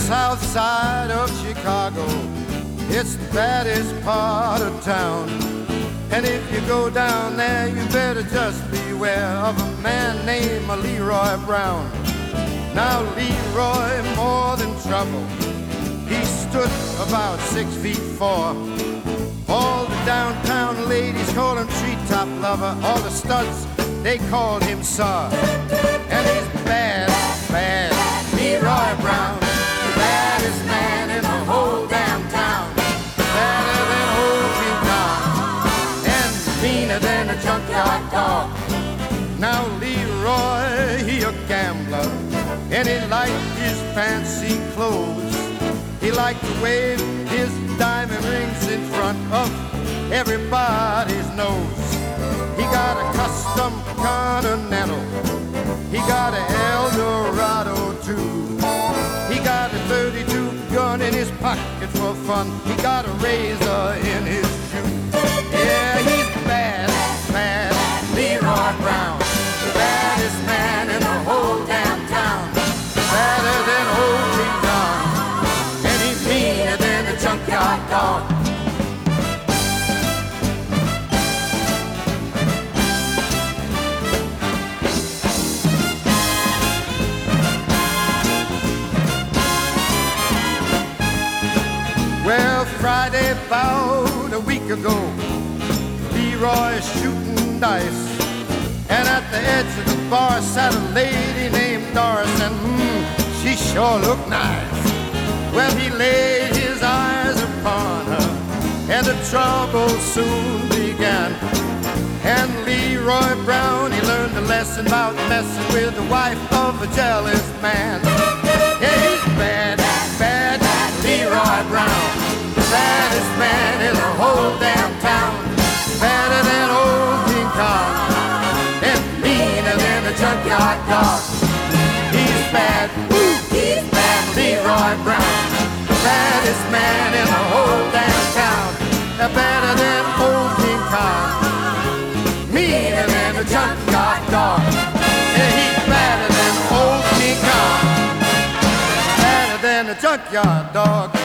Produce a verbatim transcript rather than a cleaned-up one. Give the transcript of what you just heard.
south side of Chicago. It's the baddest part of town. And if you go down there, you better just beware of a man named Leroy Brown. Now Leroy, more than trouble, he stood about six feet four. All the downtown ladies call him treetop lover. All the studs, they called him Sir. And he's bad, bad, Leroy Brown, the baddest man in the whole damn town. Badder than old King Kong, and meaner than a junkyard dog. Now Leroy, he a gambler, and he liked his fancy clothes. He liked to wave his diamond rings in front of everybody's nose. He got a custom Continental, he got an Eldorado too. He got a thirty-two gun in his pocket for fun. He got a razor in his shoe. Yeah, he's bad, bad, Leroy Brown, the baddest man in the whole damn town. Badder than old King Kong, and he's meaner than a junkyard dog. Well, Friday about a week ago, Leroy shooting dice, and at the edge of the bar sat a lady named Doris, and mmm, she sure looked nice. Well, he laid his eyes upon her, and the trouble soon began. And Leroy Brown, he learned a lesson about messing with the wife of a jealous man. Yeah, he's bad, bad, Leroy Brown, the baddest man in the whole damn town. Badder than old King Kong, and meaner than a junkyard dog. He's bad, woo, he's bad, Leroy Brown, the baddest man in the whole damn town. Better than old King Kong, meaner than a junkyard dog. Yeah, he's badder than old King Kong, badder than a junkyard dog.